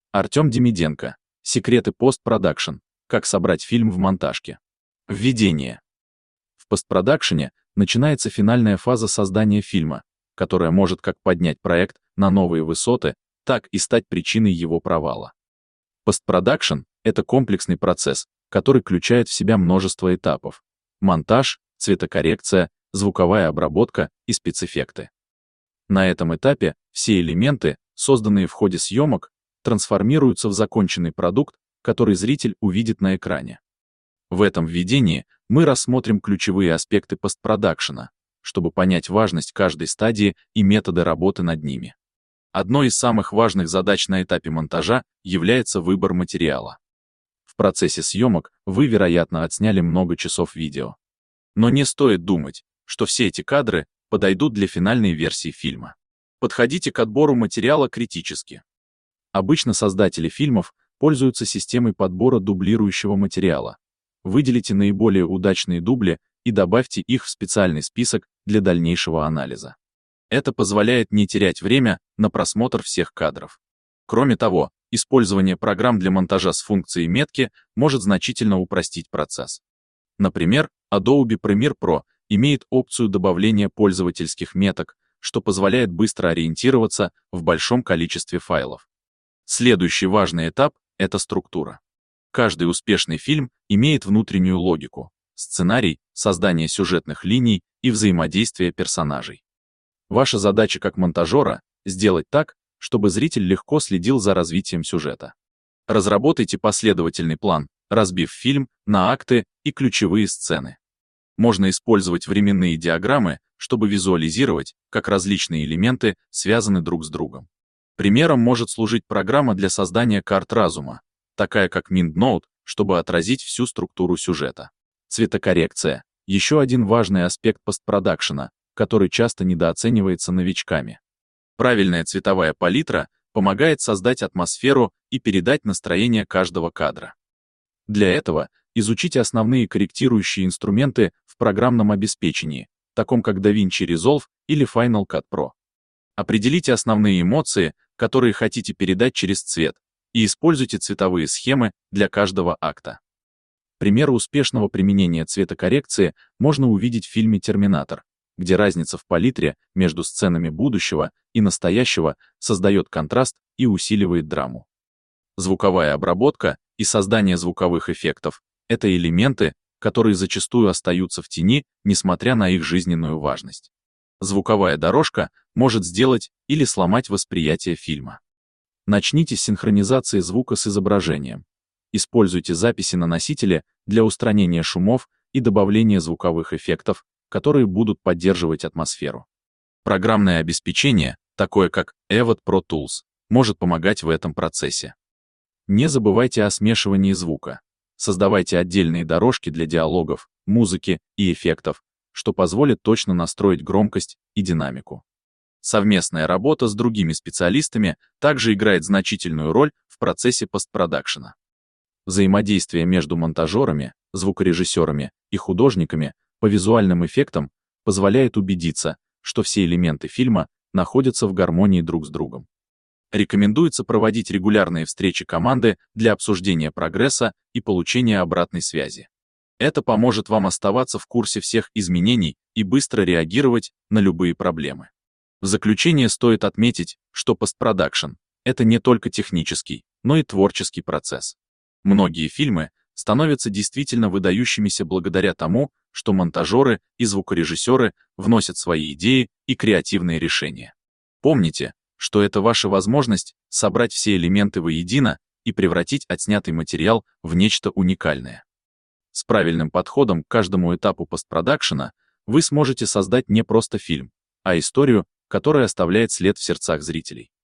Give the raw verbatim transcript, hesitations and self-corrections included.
Артем Демиденко. Секреты постпродакшн. Как собрать фильм в монтажке. Введение. В постпродакшене начинается финальная фаза создания фильма, которая может как поднять проект на новые высоты, так и стать причиной его провала. Постпродакшн — это комплексный процесс, который включает в себя множество этапов: монтаж, цветокоррекция, звуковая обработка и спецэффекты. На этом этапе все элементы, созданные в ходе съемок, трансформируются в законченный продукт, который зритель увидит на экране. В этом введении мы рассмотрим ключевые аспекты постпродакшена, чтобы понять важность каждой стадии и методы работы над ними. Одной из самых важных задач на этапе монтажа является выбор материала. В процессе съемок вы, вероятно, отсняли много часов видео. Но не стоит думать, что все эти кадры подойдут для финальной версии фильма. Подходите к отбору материала критически. Обычно создатели фильмов пользуются системой подбора дублирующего материала. Выделите наиболее удачные дубли и добавьте их в специальный список для дальнейшего анализа. Это позволяет не терять время на просмотр всех кадров. Кроме того, использование программ для монтажа с функцией метки может значительно упростить процесс. Например, Adobe Premiere Pro имеет опцию добавления пользовательских меток, что позволяет быстро ориентироваться в большом количестве файлов. Следующий важный этап — это структура. Каждый успешный фильм имеет внутреннюю логику, сценарий, создание сюжетных линий и взаимодействие персонажей. Ваша задача как монтажера — сделать так, чтобы зритель легко следил за развитием сюжета. Разработайте последовательный план, разбив фильм на акты и ключевые сцены. Можно использовать временные диаграммы, чтобы визуализировать, как различные элементы связаны друг с другом. Примером может служить программа для создания карт разума, такая как MindNote, чтобы отразить всю структуру сюжета. Цветокоррекция — еще один важный аспект постпродакшена, который часто недооценивается новичками. Правильная цветовая палитра помогает создать атмосферу и передать настроение каждого кадра. Для этого изучите основные корректирующие инструменты в программном обеспечении, таком как DaVinci Resolve или Final Cut Pro. Определите основные эмоции, которые хотите передать через цвет, и используйте цветовые схемы для каждого акта. Примеры успешного применения цветокоррекции можно увидеть в фильме «Терминатор», где разница в палитре между сценами будущего и настоящего создает контраст и усиливает драму. Звуковая обработка и создание звуковых эффектов — это элементы, которые зачастую остаются в тени, несмотря на их жизненную важность. Звуковая дорожка может сделать или сломать восприятие фильма. Начните с синхронизации звука с изображением. Используйте записи на носителе для устранения шумов и добавления звуковых эффектов, которые будут поддерживать атмосферу. Программное обеспечение, такое как Avid Pro Tools, может помогать в этом процессе. Не забывайте о смешивании звука. Создавайте отдельные дорожки для диалогов, музыки и эффектов, что позволит точно настроить громкость и динамику. Совместная работа с другими специалистами также играет значительную роль в процессе постпродакшена. Взаимодействие между монтажерами, звукорежиссерами и художниками по визуальным эффектам позволяет убедиться, что все элементы фильма находятся в гармонии друг с другом. Рекомендуется проводить регулярные встречи команды для обсуждения прогресса и получения обратной связи. Это поможет вам оставаться в курсе всех изменений и быстро реагировать на любые проблемы. В заключение стоит отметить, что постпродакшн — это не только технический, но и творческий процесс. Многие фильмы становятся действительно выдающимися благодаря тому, что монтажеры и звукорежиссеры вносят свои идеи и креативные решения. Помните, что это ваша возможность собрать все элементы воедино и превратить отснятый материал в нечто уникальное. С правильным подходом к каждому этапу постпродакшена вы сможете создать не просто фильм, а историю, которая оставляет след в сердцах зрителей.